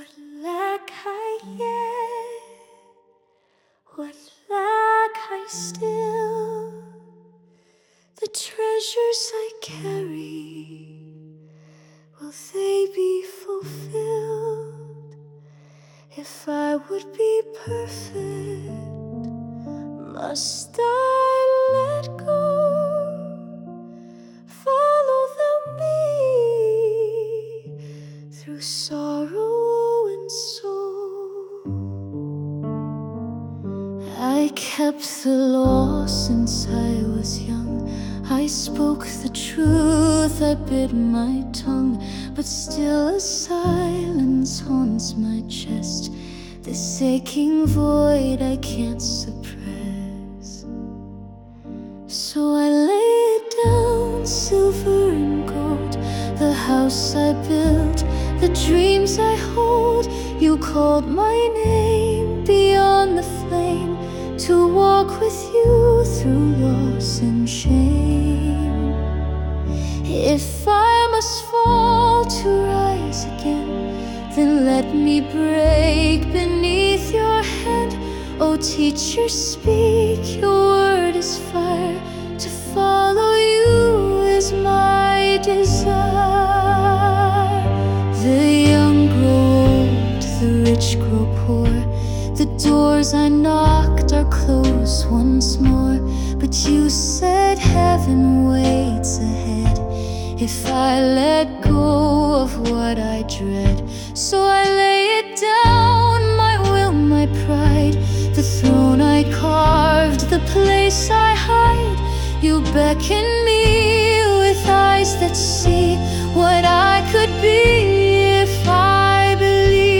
What lack I yet? What lack I still? The treasures I carry, will they be fulfilled? If I would be perfect, must I let go? Follow me through sorrow and soul. I kept the law since I was young. I spoke the truth, I bit my tongue, but still a silence haunts my chest, this aching void I can't suppress. So I lay it down, silver and gold, the house I built, the dreams I hold. You called my name beyond the flame, to walk with you through loss and shame. If I must fall to rise again, then let me break beneath your hand. Oh, teacher, speak, your word is fire, to follow you is my desire. The young grow old, the rich grow poor, the doors I knocked are closed once more. But you said heaven waits ahead if I let go of what I dread. So I lay it down, my will, my pride, the throne I carved, the place I hide. You beckon me with eyes that see what I could be if I believe.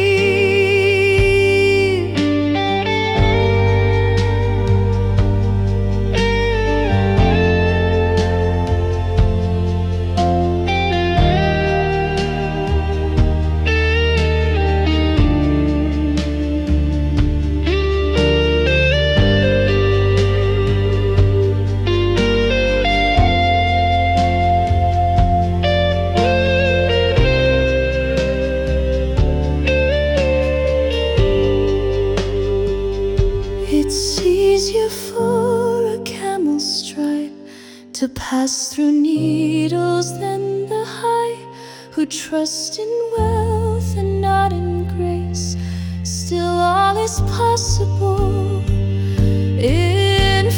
It's easier for a camel's stripe to pass through needles than the high, who trust in wealth and not in grace. Still all is possible in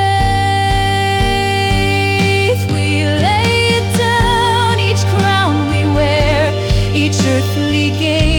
faith. We lay it down, each crown we wear, each earthly gain